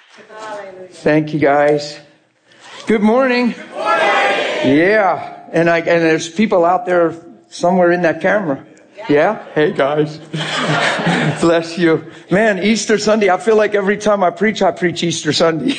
Thank you, guys. Good morning. Good morning. Yeah. And there's people out there somewhere in that camera. Yeah? Hey, guys. Bless you. Man, Easter Sunday, I feel like every time I preach Easter Sunday.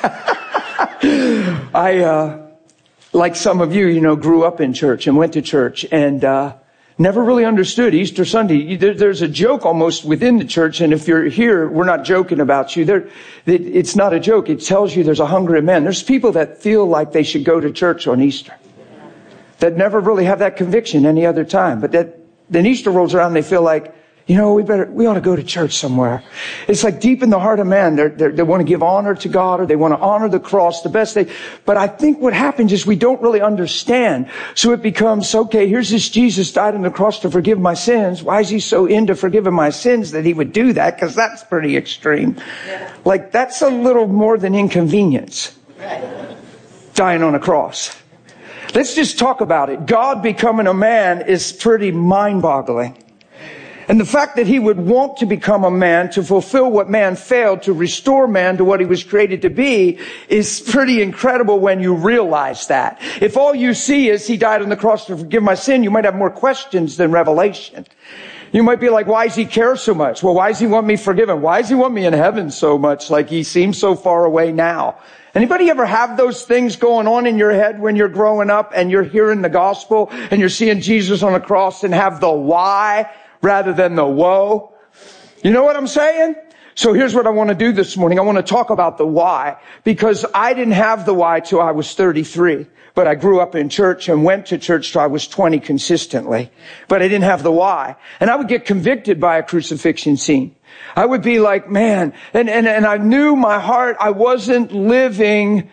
Like some of you, grew up in church and went to church and never really understood Easter Sunday. There's a joke almost within the church, and if you're here, we're not joking about you. It's not a joke. It tells you there's a hunger in men. There's people that feel like they should go to church on Easter, that never really have that conviction any other time. But then Easter rolls around, and they feel like, we ought to go to church somewhere. It's like deep in the heart of man, they want to give honor to God, or they want to honor the cross the best but I think what happens is we don't really understand. So it becomes, okay, here's this Jesus died on the cross to forgive my sins. Why is he so into forgiving my sins that he would do that? Because that's pretty extreme. Yeah. Like, that's a little more than inconvenience. Right. Dying on a cross. Let's just talk about it. God becoming a man is pretty mind-boggling. And the fact that he would want to become a man to fulfill what man failed, to restore man to what he was created to be, is pretty incredible when you realize that. If all you see is he died on the cross to forgive my sin, you might have more questions than revelation. You might be like, why does he care so much? Well, why does he want me forgiven? Why does he want me in heaven so much? Like, he seems so far away now. Anybody ever have those things going on in your head when you're growing up and you're hearing the gospel and you're seeing Jesus on the cross and have the why rather than the woe? You know what I'm saying? So here's what I want to do this morning. I want to talk about the why, because I didn't have the why till I was 33. But I grew up in church and went to church till I was 20 consistently. But I didn't have the why. And I would get convicted by a crucifixion scene. I would be like, man, and I knew my heart, I wasn't living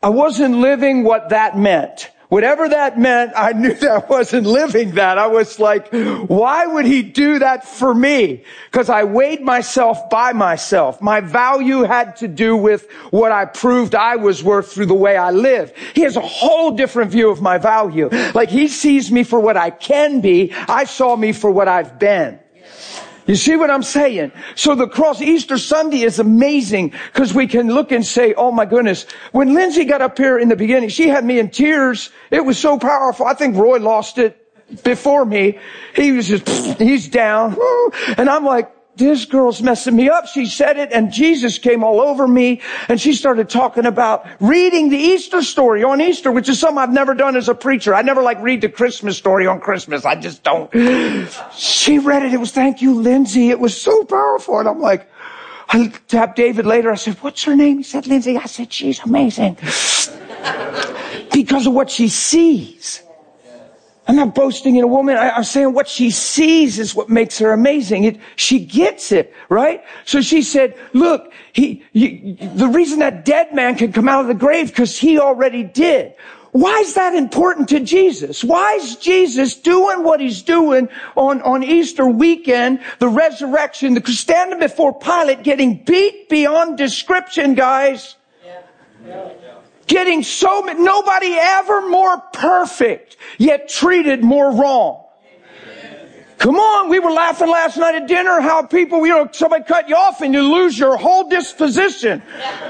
what that meant. Whatever that meant, I knew that I wasn't living that. I was like, why would he do that for me? Because I weighed myself by myself. My value had to do with what I proved I was worth through the way I live. He has a whole different view of my value. Like, he sees me for what I can be. I saw me for what I've been. You see what I'm saying? So the cross, Easter Sunday is amazing because we can look and say, oh my goodness, when Lindsay got up here in the beginning, she had me in tears. It was so powerful. I think Roy lost it before me. He's down. And I'm like, this girl's messing me up. She said it, and Jesus came all over me, and she started talking about reading the Easter story on Easter, which is something I've never done as a preacher. I never read the Christmas story on Christmas. I just don't. She read it. It was, thank you, Lindsay. It was so powerful. And I'm like, I tapped David later. I said, what's her name? He said, Lindsay. I said, she's amazing. Because of what she sees. I'm not boasting in a woman. I'm saying what she sees is what makes her amazing. She gets it, right? So she said, look, the reason that dead man can come out of the grave, because he already did. Why is that important to Jesus? Why is Jesus doing what he's doing on Easter weekend, the resurrection, standing before Pilate, getting beat beyond description, guys? Yeah. Getting nobody ever more perfect, yet treated more wrong. Come on, we were laughing last night at dinner how people, somebody cut you off and you lose your whole disposition.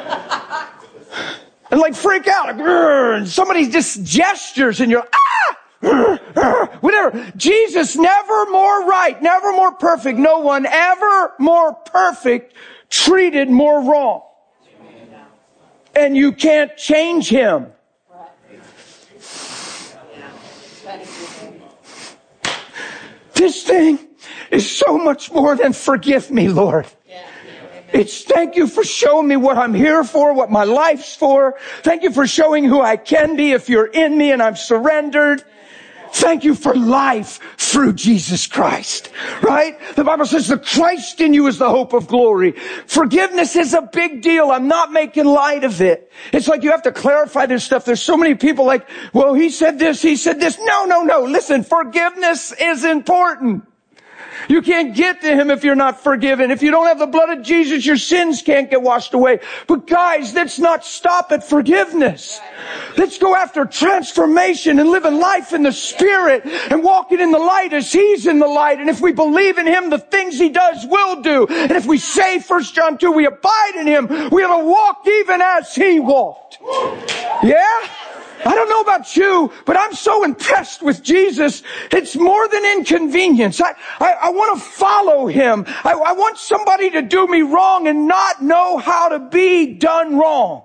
And freak out. And somebody just gestures and you're, whatever. Jesus never more right, never more perfect. No one ever more perfect, treated more wrong. And you can't change him. This thing is so much more than forgive me, Lord. It's thank you for showing me what I'm here for, what my life's for. Thank you for showing who I can be if you're in me and I'm surrendered. Thank you for life through Jesus Christ, right? The Bible says the Christ in you is the hope of glory. Forgiveness is a big deal. I'm not making light of it. It's like you have to clarify this stuff. There's so many people like, well, he said this. No. Listen, forgiveness is important. You can't get to Him if you're not forgiven. If you don't have the blood of Jesus, your sins can't get washed away. But guys, let's not stop at forgiveness. Let's go after transformation and living life in the Spirit and walking in the light as He's in the light. And if we believe in Him, the things He does will do. And if we say 1 John 2, we abide in Him, we ought to walk even as He walked. Yeah? I don't know about you, but I'm so impressed with Jesus. It's more than inconvenience. I want to follow Him. I want somebody to do me wrong and not know how to be done wrong.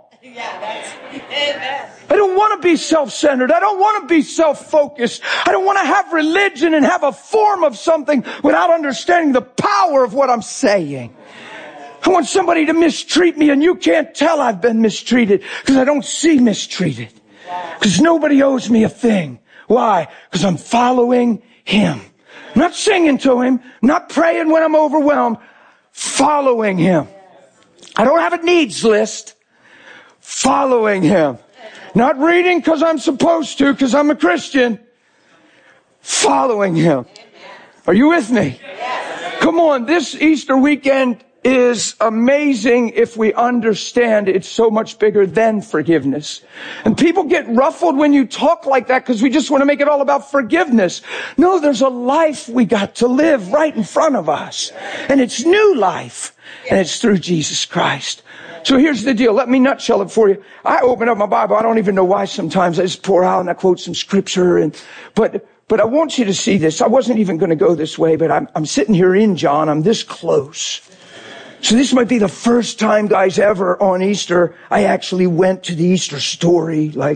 I don't want to be self-centered. I don't want to be self-focused. I don't want to have religion and have a form of something without understanding the power of what I'm saying. I want somebody to mistreat me, and you can't tell I've been mistreated because I don't see mistreated. Because nobody owes me a thing. Why? Because I'm following Him. I'm not singing to Him. I'm not praying when I'm overwhelmed. Following Him. I don't have a needs list. Following Him. Not reading because I'm supposed to, because I'm a Christian. Following Him. Are you with me? Come on, this Easter weekend is amazing if we understand it's so much bigger than forgiveness. And people get ruffled when you talk like that because we just want to make it all about forgiveness. No, there's a life we got to live right in front of us. And it's new life. And it's through Jesus Christ. So here's the deal. Let me nutshell it for you. I open up my Bible. I don't even know why sometimes. I just pour out and I quote some scripture. But I want you to see this. I wasn't even going to go this way, but I'm sitting here in John. I'm this close. So this might be the first time, guys, ever on Easter I actually went to the Easter story. Like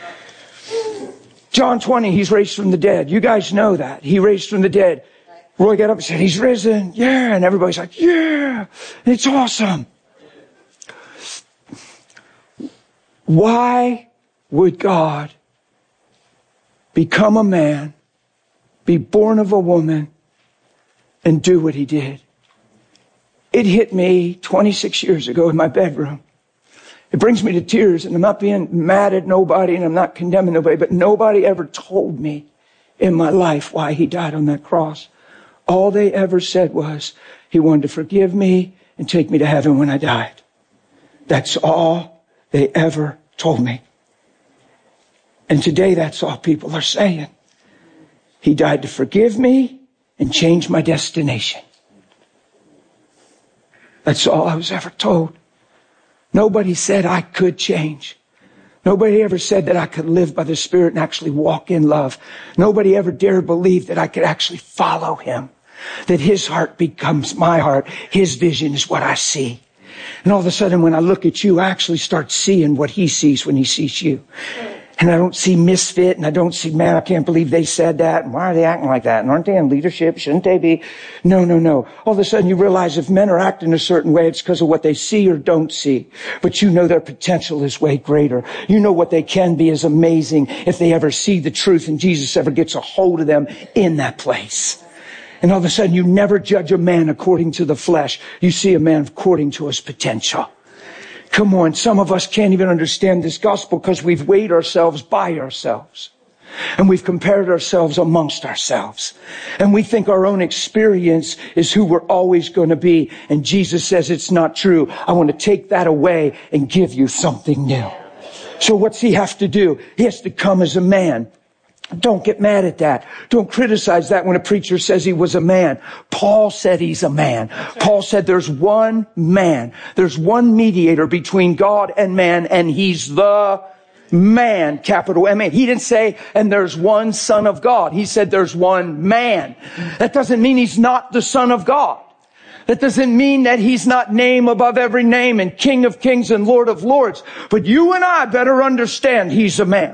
John 20, He's raised from the dead. You guys know that. He raised from the dead. Roy got up and said, He's risen. Yeah. And everybody's like, yeah, it's awesome. Why would God become a man, be born of a woman, and do what He did? It hit me 26 years ago in my bedroom. It brings me to tears, and I'm not being mad at nobody, and I'm not condemning nobody, but nobody ever told me in my life why He died on that cross. All they ever said was, He wanted to forgive me and take me to heaven when I died. That's all they ever told me. And today that's all people are saying. He died to forgive me and change my destination. That's all I was ever told. Nobody said I could change. Nobody ever said that I could live by the Spirit and actually walk in love. Nobody ever dared believe that I could actually follow Him. That His heart becomes my heart. His vision is what I see. And all of a sudden when I look at you, I actually start seeing what He sees when He sees you. And I don't see misfit, and I don't see, man, I can't believe they said that. And why are they acting like that? And aren't they in leadership? Shouldn't they be? No. All of a sudden you realize if men are acting a certain way, it's because of what they see or don't see. But you know their potential is way greater. You know what they can be is amazing if they ever see the truth and Jesus ever gets a hold of them in that place. And all of a sudden you never judge a man according to the flesh. You see a man according to his potential. Come on, some of us can't even understand this gospel because we've weighed ourselves by ourselves. And we've compared ourselves amongst ourselves. And we think our own experience is who we're always going to be. And Jesus says it's not true. I want to take that away and give you something new. So what's He have to do? He has to come as a man. Don't get mad at that. Don't criticize that when a preacher says he was a man. Paul said he's a man. Paul said there's one man. There's one mediator between God and man, and He's the man, capital M-A. He didn't say, and there's one Son of God. He said there's one man. That doesn't mean He's not the Son of God. That doesn't mean that He's not name above every name and King of kings and Lord of lords. But you and I better understand He's a man.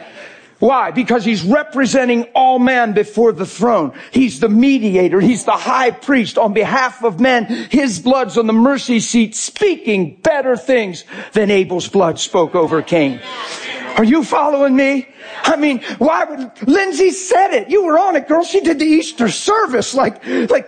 Why? Because He's representing all man before the throne. He's the mediator. He's the high priest on behalf of men. His blood's on the mercy seat speaking better things than Abel's blood spoke over Cain. Are you following me? I mean, why would Lindsay said it? You were on it, girl. She did the Easter service. Like,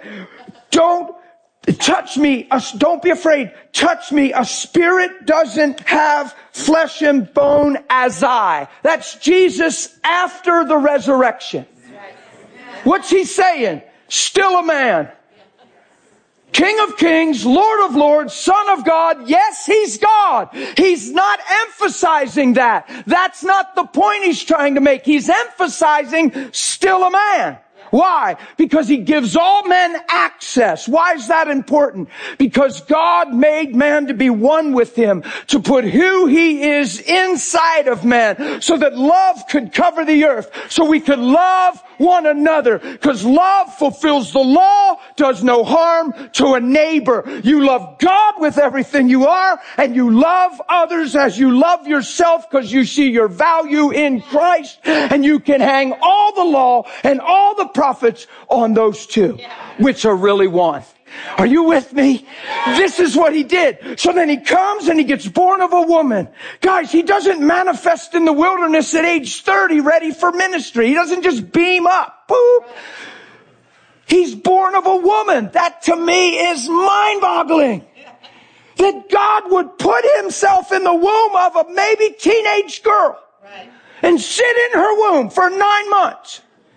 don't touch me. Don't be afraid. Touch me. A spirit doesn't have flesh and bone as I. That's Jesus after the resurrection. What's He saying? still a man. King of kings, Lord of lords, Son of God. Yes, He's God. He's not emphasizing that. That's not the point He's trying to make. He's emphasizing still a man. Why? Because He gives all men access. Why is that important? Because God made man to be one with Him, to put who He is inside of man, so that love could cover the earth, so we could love one another, because love fulfills the law, does no harm to a neighbor. You love God with everything you are, and you love others as you love yourself, because you see your value in Christ, and you can hang all the law and all the prophets on those two, which are really one. Are you with me? This is what He did. So then He comes and He gets born of a woman. Guys, He doesn't manifest in the wilderness at age 30 ready for ministry. He doesn't just beam up. Boop. He's born of a woman. That to me is mind-boggling. That God would put Himself in the womb of a maybe teenage girl and sit in her womb for 9 months.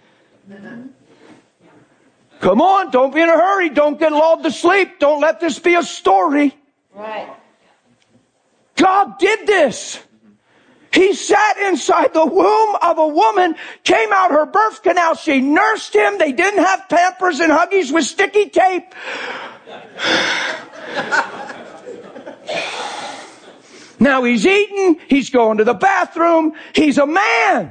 Come on, don't be in a hurry. Don't get lulled to sleep. Don't let this be a story. Right. God did this. He sat inside the womb of a woman, came out her birth canal. She nursed him. They didn't have Pampers and Huggies with sticky tape. Now He's eating. He's going to the bathroom. He's a man.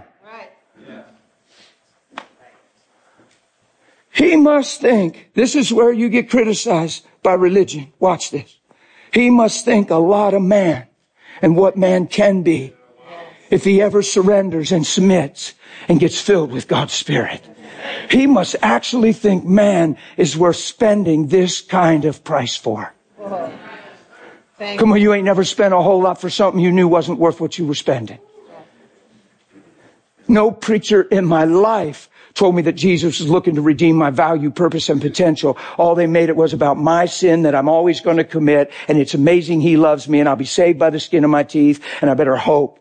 He must think, this is where you get criticized by religion. Watch this. He must think a lot of man and what man can be if he ever surrenders and submits and gets filled with God's Spirit. He must actually think man is worth spending this kind of price for. Come on, you ain't never spent a whole lot for something you knew wasn't worth what you were spending. No preacher in my life told me that Jesus was looking to redeem my value, purpose, and potential. All they made it was about my sin that I'm always going to commit, and it's amazing He loves me, and I'll be saved by the skin of my teeth, and I better hope.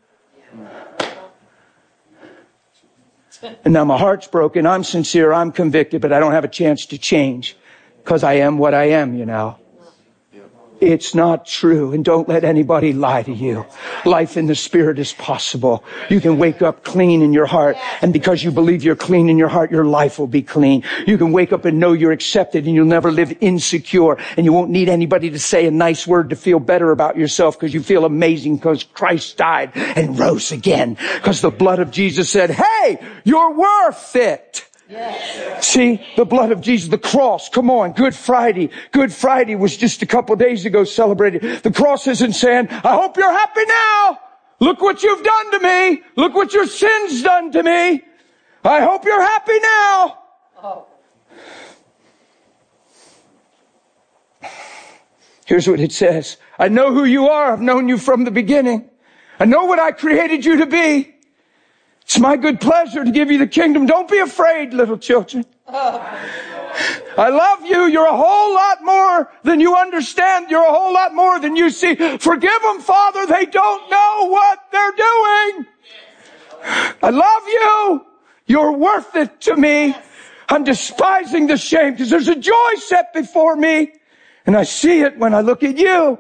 And now my heart's broken, I'm sincere, I'm convicted, but I don't have a chance to change, because I am what I am, you know. It's not true, and don't let anybody lie to you. Life in the Spirit is possible. You can wake up clean in your heart, and because you believe you're clean in your heart, your life will be clean. You can wake up and know you're accepted, and you'll never live insecure, and you won't need anybody to say a nice word to feel better about yourself, because you feel amazing because Christ died and rose again, because the blood of Jesus said, hey, you're worth it. Yes. See, the blood of Jesus, the cross, come on, Good Friday. Good Friday was just a couple days ago celebrated. The cross isn't saying, I hope you're happy now. Look what you've done to me. Look what your sin's done to me. I hope you're happy now. Oh. Here's what it says. I know who you are. I've known you from the beginning. I know what I created you to be. It's my good pleasure to give you the kingdom. Don't be afraid, little children. I love you. You're a whole lot more than you understand. You're a whole lot more than you see. Forgive them, Father. They don't know what they're doing. I love you. You're worth it to me. I'm despising the shame because there's a joy set before me. And I see it when I look at you.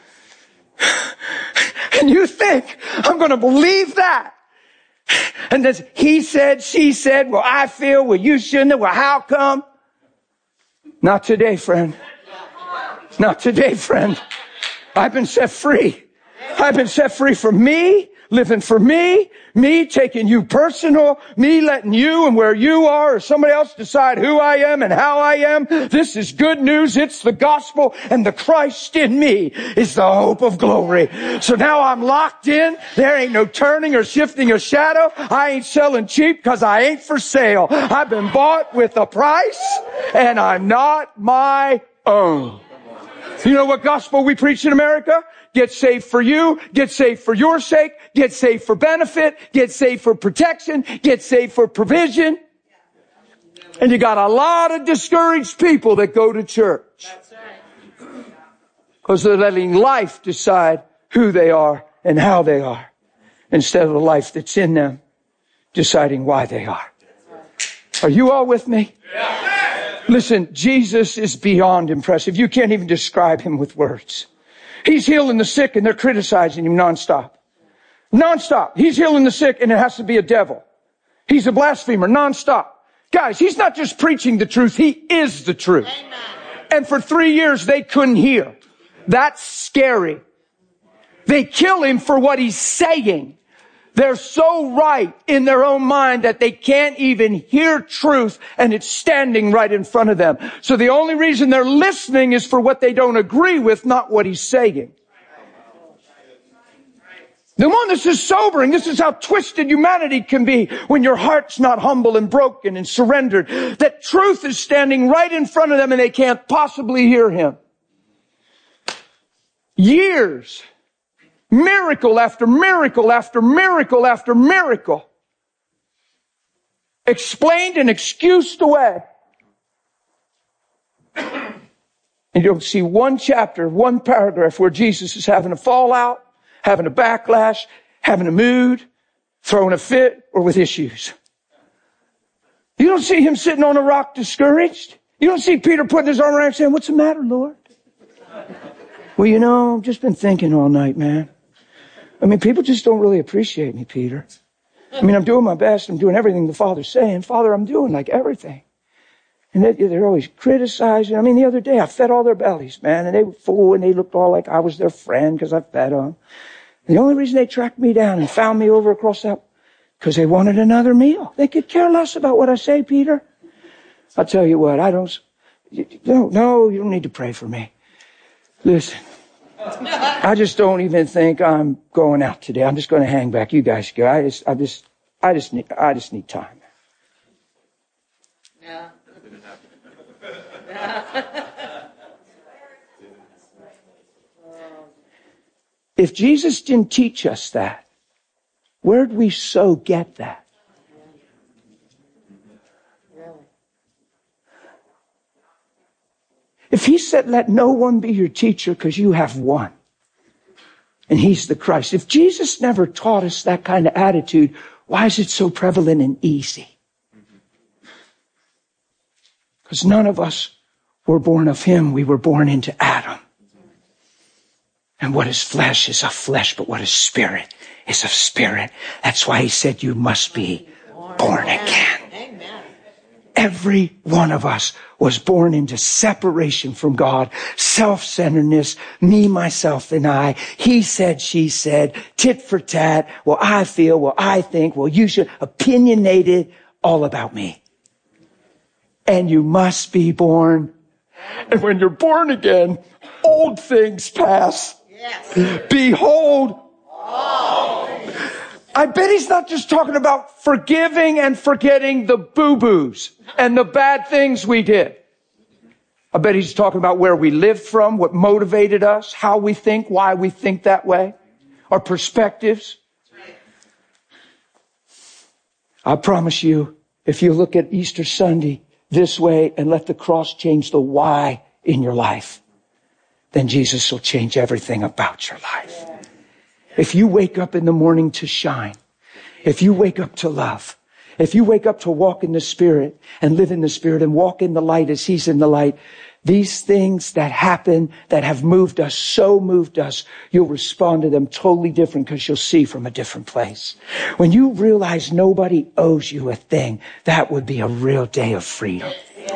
And you think, I'm going to believe that. And then he said, she said, well, I feel, well, you shouldn't have, well, how come? Not today, friend. Not today, friend. I've been set free. I've been set free from me, living for me taking you personal, me letting you and where you are or somebody else decide who I am and how I am. This is good news. It's the gospel, and the Christ in me is the hope of glory. So now I'm locked in. There ain't no turning or shifting a shadow. I ain't selling cheap because I ain't for sale. I've been bought with a price, and I'm not my own. You know what gospel we preach in America? Get saved for you, get saved for your sake, get saved for benefit, get saved for protection, get saved for provision. And you got a lot of discouraged people that go to church. Because they're letting life decide who they are and how they are, instead of the life that's in them deciding why they are. Are you all with me? Listen, Jesus is beyond impressive. You can't even describe him with words. He's healing the sick and they're criticizing him nonstop. Nonstop. He's healing the sick and it has to be a devil. He's a blasphemer nonstop. Guys, he's not just preaching the truth. He is the truth. Amen. And for 3 years they couldn't hear. That's scary. They kill him for what he's saying. They're so right in their own mind that they can't even hear truth, and it's standing right in front of them. So the only reason they're listening is for what they don't agree with, not what he's saying. The one, this is sobering. This is how twisted humanity can be when your heart's not humble and broken and surrendered. That truth is standing right in front of them and they can't possibly hear him. Years. Miracle after miracle after miracle after miracle. Explained and excused away. And you'll see one chapter, one paragraph where Jesus is having a fallout, having a backlash, having a mood, throwing a fit, or with issues. You don't see him sitting on a rock discouraged. You don't see Peter putting his arm around him saying, "What's the matter, Lord?" "Well, you know, I've just been thinking all night, man. I mean, people just don't really appreciate me, Peter. I mean, I'm doing my best. I'm doing everything the Father's saying. Father, I'm doing like everything." And they're always criticizing. I mean, the other day I fed all their bellies, man, and they were full and they looked all like I was their friend because I fed them. And the only reason they tracked me down and found me over across that, because they wanted another meal. They could care less about what I say, Peter. I'll tell you what, you don't need to pray for me. Listen. I just don't even think I'm going out today. I'm just going to hang back. You guys go. I just need time. Yeah. If Jesus didn't teach us that, where'd we so get that? If he said, "Let no one be your teacher because you have one," and he's the Christ. If Jesus never taught us that kind of attitude, why is it so prevalent and easy? Because none of us were born of him. We were born into Adam. And what is flesh is of flesh, but what is spirit is of spirit. That's why he said you must be born again. Every one of us was born into separation from God, self-centeredness, me, myself, and I. He said, she said, tit for tat. Well, I feel, well, I think, well, you should, opinionated, all about me. And you must be born. And when you're born again, old things pass. Yes. Behold, all. I bet he's not just talking about forgiving and forgetting the boo-boos and the bad things we did. I bet he's talking about where we lived from, what motivated us, how we think, why we think that way, our perspectives. I promise you, if you look at Easter Sunday this way and let the cross change the why in your life, then Jesus will change everything about your life. If you wake up in the morning to shine, if you wake up to love, if you wake up to walk in the Spirit and live in the Spirit and walk in the light as he's in the light, these things that happen, that have moved us, so moved us, you'll respond to them totally different because you'll see from a different place. When you realize nobody owes you a thing, that would be a real day of freedom.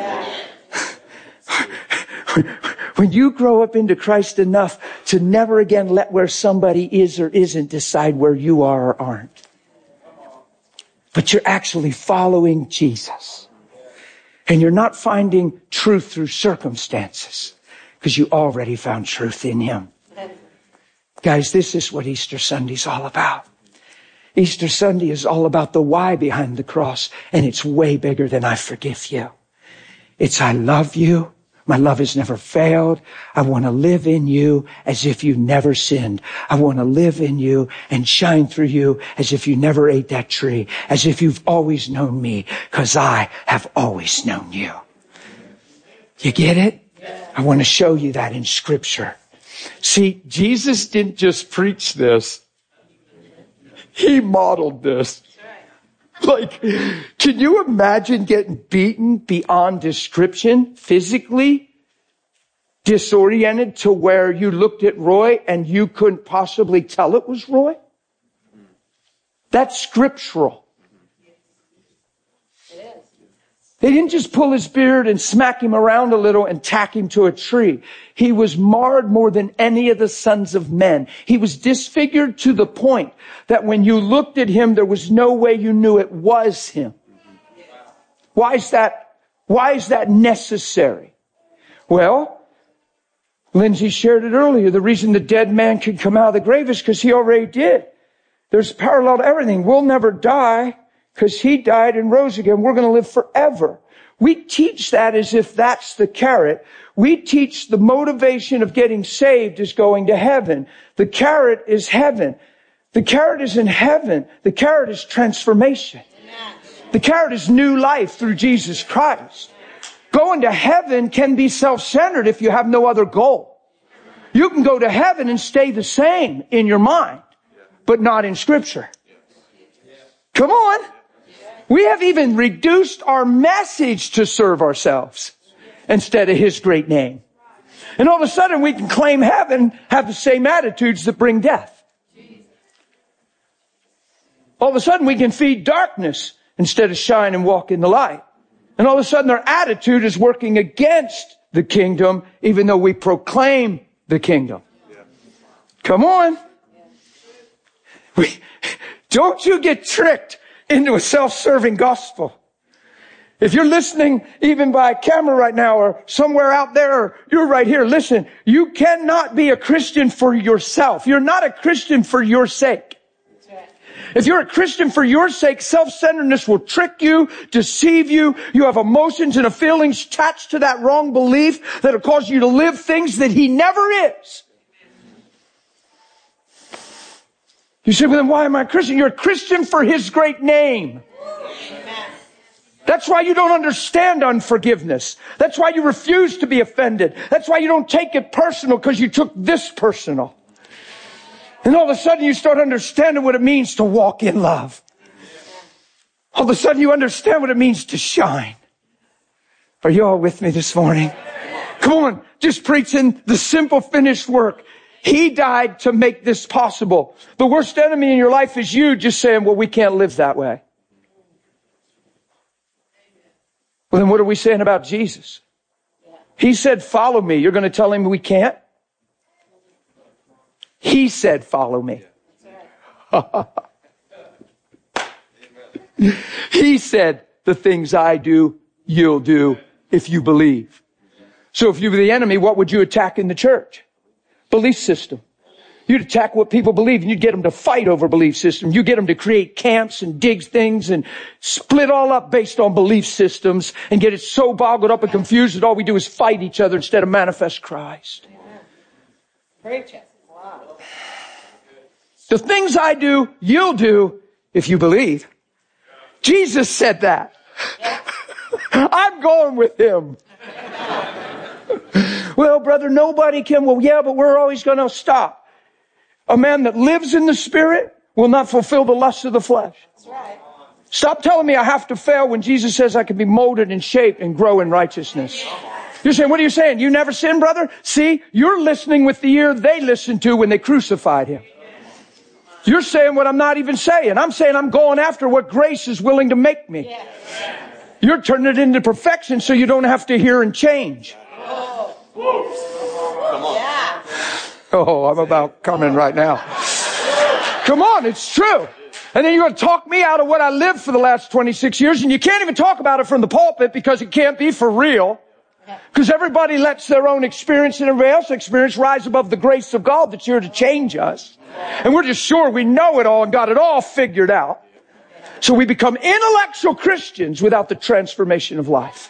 When you grow up into Christ enough to never again let where somebody is or isn't decide where you are or aren't. But you're actually following Jesus. And you're not finding truth through circumstances because you already found truth in him. Guys, this is what Easter Sunday's all about. Easter Sunday is all about the why behind the cross, and it's way bigger than I forgive you. It's I love you. My love has never failed. I want to live in you as if you never sinned. I want to live in you and shine through you as if you never ate that tree, as if you've always known me, because I have always known you. You get it? I want to show you that in Scripture. See, Jesus didn't just preach this. He modeled this. Like, can you imagine getting beaten beyond description, physically disoriented to where you looked at Roy and you couldn't possibly tell it was Roy? That's scriptural. They didn't just pull his beard and smack him around a little and tack him to a tree. He was marred more than any of the sons of men. He was disfigured to the point that when you looked at him, there was no way you knew it was him. Why is that? Why is that necessary? Well, Lindsay shared it earlier. The reason the dead man can come out of the grave is because he already did. There's parallel to everything. We'll never die because he died and rose again. We're going to live forever. We teach that as if that's the carrot. We teach the motivation of getting saved is going to heaven. The carrot is heaven. The carrot is in heaven. The carrot is transformation. The carrot is new life through Jesus Christ. Going to heaven can be self-centered if you have no other goal. You can go to heaven and stay the same in your mind, but not in Scripture. Come on. We have even reduced our message to serve ourselves instead of His great name. And all of a sudden we can claim heaven, have the same attitudes that bring death. All of a sudden we can feed darkness instead of shine and walk in the light. And all of a sudden our attitude is working against the kingdom, even though we proclaim the kingdom. Come on. Don't you get tricked into a self-serving gospel. If you're listening even by camera right now or somewhere out there, or you're right here, listen, you cannot be a Christian for yourself. You're not a Christian for your sake. If you're a Christian for your sake, self-centeredness will trick you, deceive you. You have emotions and feelings attached to that wrong belief that'll cause you to live things that He never is. You say, well, then why am I a Christian? You're a Christian for His great name. Amen. That's why you don't understand unforgiveness. That's why you refuse to be offended. That's why you don't take it personal, because you took this personal. And all of a sudden you start understanding what it means to walk in love. All of a sudden you understand what it means to shine. Are you all with me this morning? Come on, just preaching the simple finished work. He died to make this possible. The worst enemy in your life is you just saying, well, we can't live that way. Well, then what are we saying about Jesus? He said, follow me. You're going to tell Him we can't? He said, follow me. He said, the things I do, you'll do if you believe. So if you were the enemy, what would you attack in the church? Belief system. You'd attack what people believe, and you'd get them to fight over belief system. You get them to create camps and dig things and split all up based on belief systems and get it so boggled up and confused that all we do is fight each other instead of manifest Christ. Preach it. Wow. The things I do, you'll do if you believe. Jesus said that. Yeah. I'm going with Him. Well, brother, nobody can. Well, yeah, but we're always going to stop. A man that lives in the Spirit will not fulfill the lusts of the flesh. That's right. Stop telling me I have to fail when Jesus says I can be molded and shaped and grow in righteousness. You're saying, what are you saying? You never sin, brother? See, you're listening with the ear they listened to when they crucified Him. You're saying what I'm not even saying. I'm saying I'm going after what grace is willing to make me. You're turning it into perfection so you don't have to hear and change. Come on. Yeah. Oh, I'm about coming right now. Come on, it's true. And then you're going to talk me out of what I lived for the last 26 years, and you can't even talk about it from the pulpit because it can't be for real. Because everybody lets their own experience and everybody else's experience rise above the grace of God that's here to change us. And we're just sure we know it all and got it all figured out. So we become intellectual Christians without the transformation of life.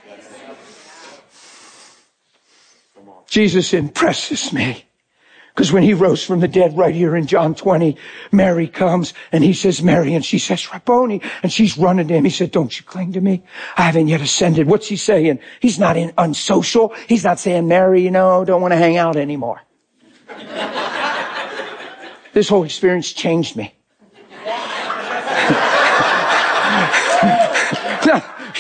Jesus impresses me. Because when He rose from the dead right here in John 20, Mary comes and He says, Mary, and she says, Rabboni, and she's running to Him. He said, don't you cling to me? I haven't yet ascended. What's He saying? He's not unsocial. He's not saying, Mary, don't want to hang out anymore. This whole experience changed me.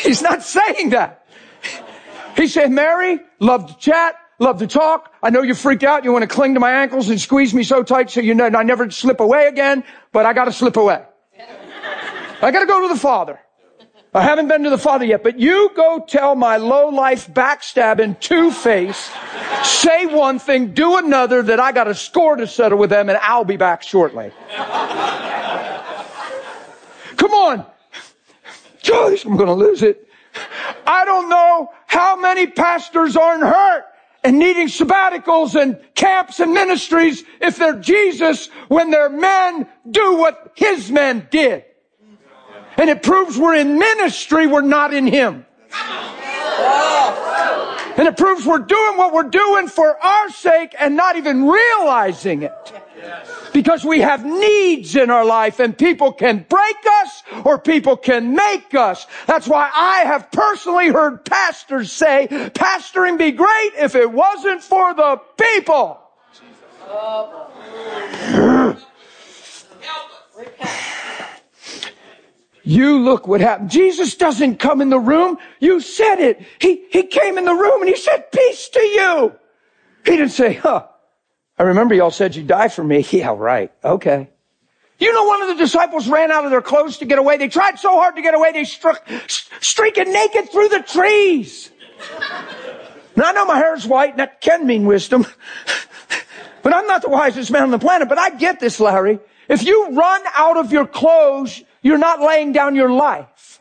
He's not saying that. He said, Mary, love to chat, love to talk. I know you're freaked out. You want to cling to my ankles and squeeze me so tight so you know I never slip away again, but I got to slip away. I got to go to the Father. I haven't been to the Father yet, but you go tell my low-life, backstabbing, two-face, say one thing, do another, that I got a score to settle with them, and I'll be back shortly. Come on. Joyce, I'm going to lose it. I don't know how many pastors aren't hurt and needing sabbaticals and camps and ministries if they're Jesus when their men do what his men did. And it proves we're in ministry, we're not in him. And it proves we're doing what we're doing for our sake and not even realizing it. Because we have needs in our life and people can break us or people can make us. That's why I have personally heard pastors say, pastoring be great if it wasn't for the people. You look what happened. Jesus doesn't come in the room. You said it. He came in the room and he said, peace to you. He didn't say, I remember y'all said you'd die for me. Yeah, right. Okay. You know, one of the disciples ran out of their clothes to get away. They tried so hard to get away, they streaking naked through the trees. Now, I know my hair's white, and that can mean wisdom. But I'm not the wisest man on the planet. But I get this, Larry. If you run out of your clothes, you're not laying down your life.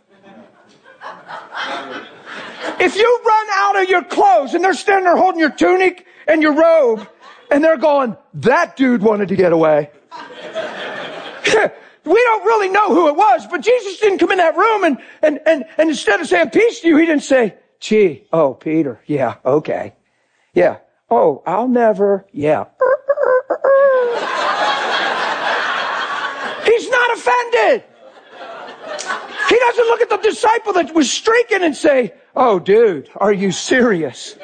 If you run out of your clothes, and they're standing there holding your tunic and your robe, and they're going, that dude wanted to get away. We don't really know who it was, but Jesus didn't come in that room and instead of saying peace to you, he didn't say, gee, oh, Peter, yeah, okay. Yeah. Oh, I'll never, yeah. He's not offended. He doesn't look at the disciple that was streaking and say, oh, dude, are you serious?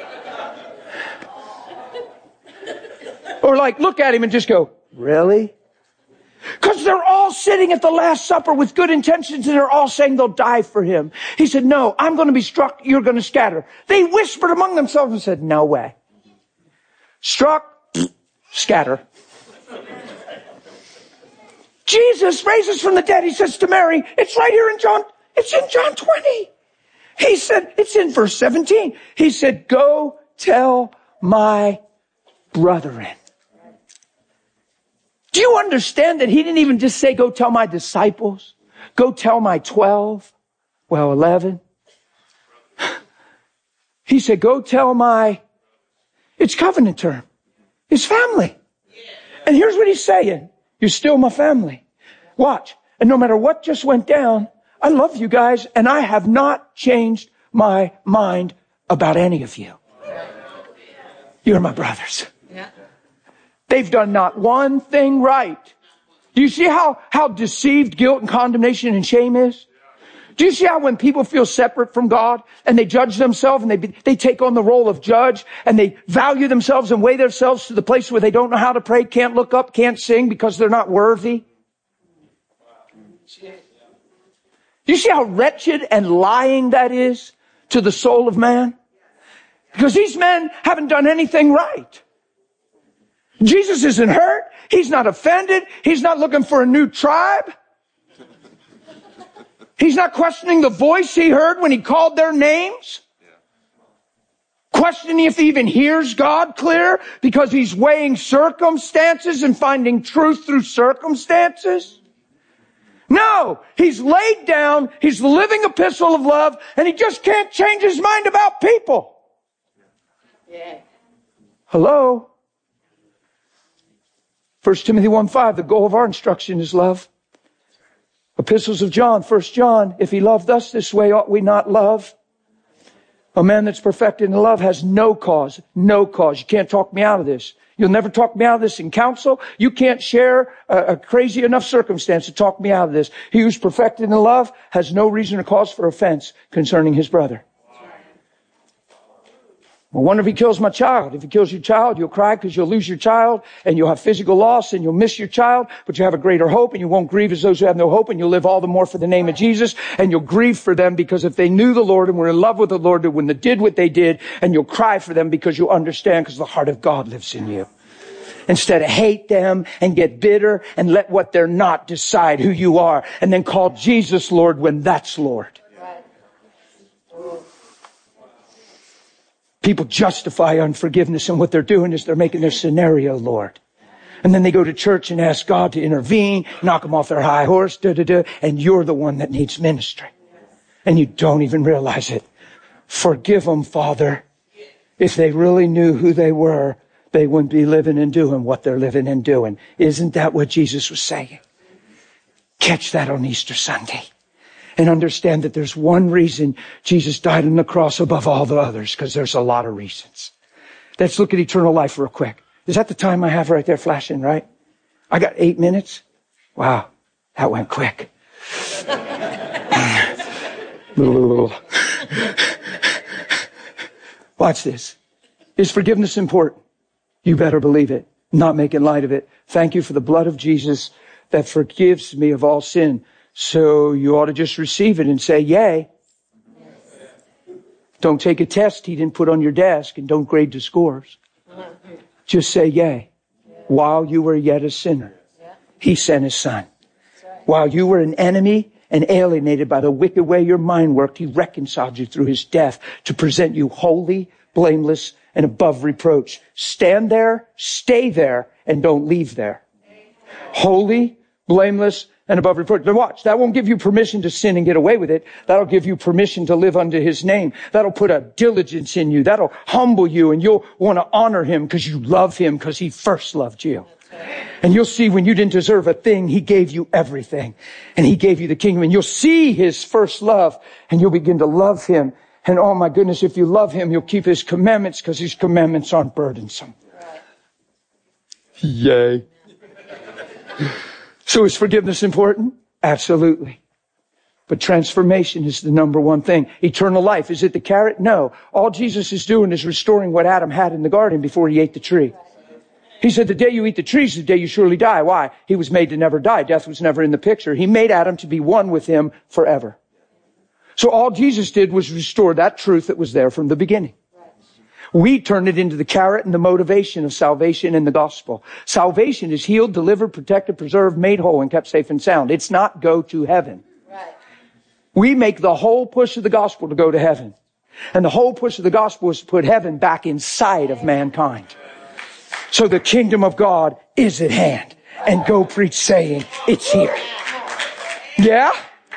Or like, look at him and just go, really? Because they're all sitting at the Last Supper with good intentions and they're all saying they'll die for him. He said, no, I'm going to be struck, you're going to scatter. They whispered among themselves and said, no way. Struck, scatter. Jesus raises from the dead. He says to Mary, it's right here in John 20. He said, it's in verse 17. He said, go tell my brethren. Do you understand that he didn't even just say, go tell my disciples? Go tell my 12? Well, 11. He said, go tell it's covenant term. His family. And here's what he's saying. You're still my family. Watch. And no matter what just went down, I love you guys and I have not changed my mind about any of you. You're my brothers. They've done not one thing right. Do you see how deceived guilt and condemnation and shame is? Do you see how when people feel separate from God and they judge themselves and they take on the role of judge and they value themselves and weigh themselves to the place where they don't know how to pray, can't look up, can't sing because they're not worthy? Do you see how wretched and lying that is to the soul of man? Because these men haven't done anything right. Jesus isn't hurt. He's not offended. He's not looking for a new tribe. He's not questioning the voice he heard when he called their names. Questioning if he even hears God clear because he's weighing circumstances and finding truth through circumstances. No, he's laid down. He's the living epistle of love and he just can't change his mind about people. Yeah. Hello? 1 Timothy 1:5, the goal of our instruction is love. Epistles of John, 1 John, if he loved us this way, ought we not love? A man that's perfected in love has no cause. No cause. You can't talk me out of this. You'll never talk me out of this in counsel. You can't share a crazy enough circumstance to talk me out of this. He who's perfected in love has no reason or cause for offense concerning his brother. Well, I wonder if he kills my child. If he kills your child, you'll cry because you'll lose your child and you'll have physical loss and you'll miss your child, but you have a greater hope and you won't grieve as those who have no hope, and you'll live all the more for the name of Jesus, and you'll grieve for them because if they knew the Lord and were in love with the Lord, they wouldn't have did what they did, and you'll cry for them because you'll understand because the heart of God lives in you. Instead of hate them and get bitter and let what they're not decide who you are, and then call Jesus Lord when that's Lord. People justify unforgiveness, and what they're doing is they're making their scenario Lord. And then they go to church and ask God to intervene, knock them off their high horse, and you're the one that needs ministry. And you don't even realize it. Forgive them, Father. If they really knew who they were, they wouldn't be living and doing what they're living and doing. Isn't that what Jesus was saying? Catch that on Easter Sunday. And understand that there's one reason Jesus died on the cross above all the others, because there's a lot of reasons. Let's look at eternal life real quick. Is that the time I have right there flashing, right? I got 8 minutes? Wow, that went quick. Watch this. Is forgiveness important? You better believe it. Not making light of it. Thank you for the blood of Jesus that forgives me of all sin. So you ought to just receive it and say, yay. Don't take a test he didn't put on your desk, and don't grade the scores. Just say yay. While you were yet a sinner, he sent his son. While you were an enemy and alienated by the wicked way your mind worked, he reconciled you through his death to present you holy, blameless, and above reproach. Stand there, stay there, and don't leave there. Holy, blameless, and above reproach. But watch, that won't give you permission to sin and get away with it. That'll give you permission to live under his name. That'll put a diligence in you. That'll humble you, and you'll want to honor him because you love him because he first loved you. And you'll see when you didn't deserve a thing, he gave you everything. And he gave you the kingdom. And you'll see his first love, and you'll begin to love him. And oh my goodness, if you love him, you'll keep his commandments because his commandments aren't burdensome. Yay. So is forgiveness important? Absolutely. But transformation is the number one thing. Eternal life, is it the carrot? No. All Jesus is doing is restoring what Adam had in the garden before he ate the tree. He said, the day you eat the tree is the day you surely die. Why? He was made to never die. Death was never in the picture. He made Adam to be one with him forever. So all Jesus did was restore that truth that was there from the beginning. We turned it into the carrot and the motivation of salvation in the gospel. Salvation is healed, delivered, protected, preserved, made whole, and kept safe and sound. It's not go to heaven. Right. We make the whole push of the gospel to go to heaven. And the whole push of the gospel is to put heaven back inside of mankind. So the kingdom of God is at hand. And go preach saying, it's here. Yeah?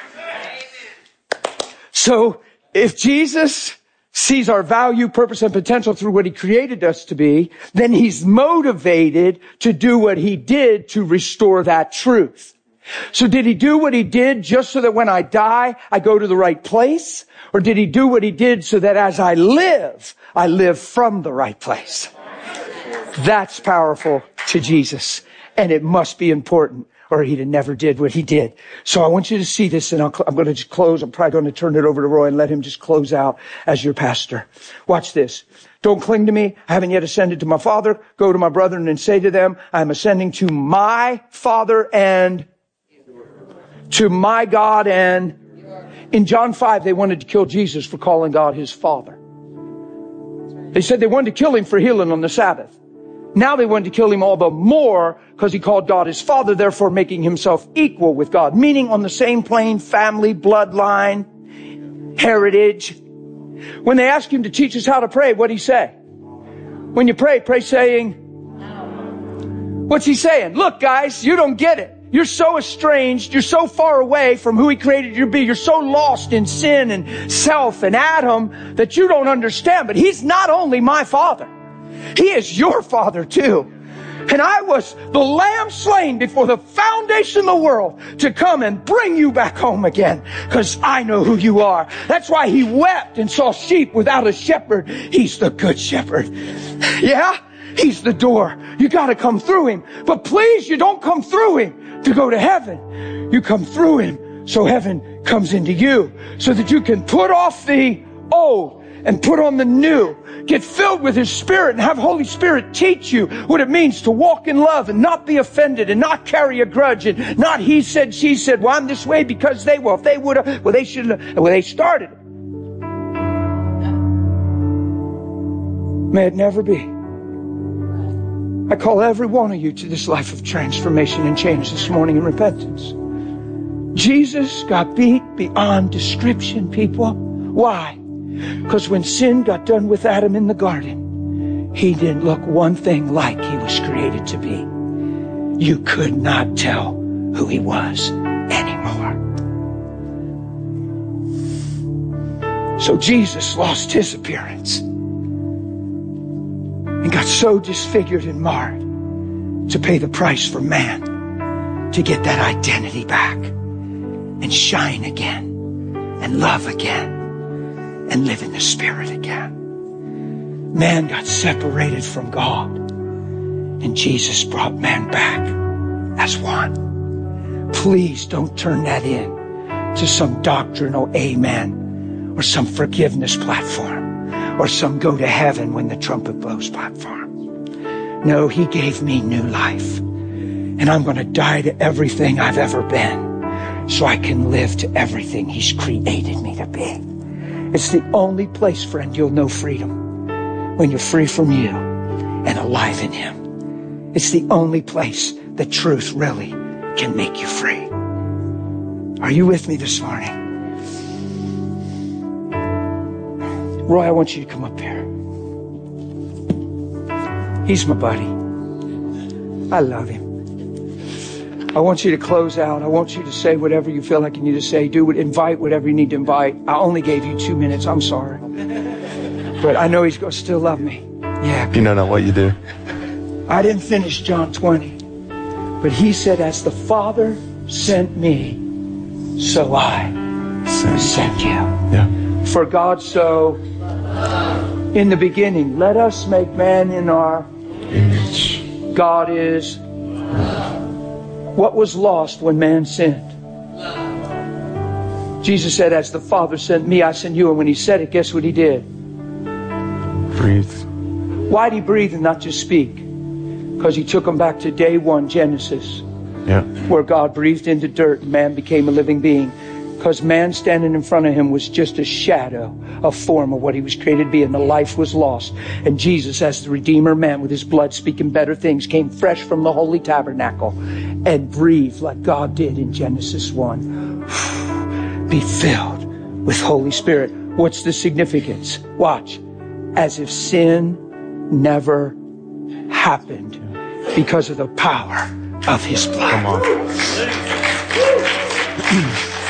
So if Jesus sees our value, purpose, and potential through what he created us to be, then he's motivated to do what he did to restore that truth. So did he do what he did just so that when I die, I go to the right place? Or did he do what he did so that as I live from the right place? That's powerful to Jesus. And it must be important, or he'd have never did what he did. So I want you to see this, and I'm going to just close. I'm probably going to turn it over to Roy and let him just close out as your pastor. Watch this. Don't cling to me. I haven't yet ascended to my Father. Go to my brethren and say to them, I am ascending to my Father and to my God. And in John 5, they wanted to kill Jesus for calling God his Father. They said they wanted to kill him for healing on the Sabbath. Now they wanted to kill him all the more because he called God his Father, therefore making himself equal with God. Meaning on the same plane, family, bloodline, heritage. When they asked him to teach us how to pray, what'd he say? When you pray, pray saying, what's he saying? Look, guys, you don't get it. You're so estranged. You're so far away from who he created you to be. You're so lost in sin and self and Adam that you don't understand. But he's not only my Father. He is your Father too. And I was the lamb slain before the foundation of the world to come and bring you back home again. Because I know who you are. That's why he wept and saw sheep without a shepherd. He's the good shepherd. Yeah? He's the door. You got to come through him. But please, you don't come through him to go to heaven. You come through him so heaven comes into you. So that you can put off the old and put on the new. Get filled with His Spirit and have Holy Spirit teach you what it means to walk in love and not be offended and not carry a grudge and not he said, she said, well, I'm this way because they will. If they would have, well, they should have, well, they started it. May it never be. I call every one of you to this life of transformation and change this morning in repentance. Jesus got beat beyond description, people. Why? Because when sin got done with Adam in the garden, he didn't look one thing like he was created to be. You could not tell who he was anymore. So Jesus lost his appearance and got so disfigured and marred to pay the price for man to get that identity back and shine again and love again and live in the Spirit again. Man got separated from God, and Jesus brought man back as one. Please don't turn that in to some doctrinal amen or some forgiveness platform or some go to heaven when the trumpet blows platform. No, He gave me new life, and I'm going to die to everything I've ever been so I can live to everything He's created me to be. It's the only place, friend, you'll know freedom, when you're free from you and alive in Him. It's the only place that truth really can make you free. Are you with me this morning? Roy, I want you to come up here. He's my buddy. I love him. I want you to close out. I want you to say whatever you feel like you need to say. Do it. Invite whatever you need to invite. I only gave you 2 minutes. I'm sorry. But I know He's going to still love me. Yeah. You know not what you do. I didn't finish John 20. But He said, as the Father sent me, so I sent you. Yeah. For God so in the beginning, let us make man in our Image. God is. What was lost when man sinned? Jesus said, as the Father sent me, I send you. And when He said it, guess what He did? Breathe. Why did He breathe and not just speak? Because He took them back to day one, Genesis, where God breathed into dirt and man became a living being. Because man standing in front of Him was just a shadow, a form of what He was created to be, and the life was lost. And Jesus, as the Redeemer man with His blood speaking better things, came fresh from the holy tabernacle and breathed like God did in Genesis 1. Be filled with Holy Spirit. What's the significance? Watch. As if sin never happened because of the power of His blood. Come on.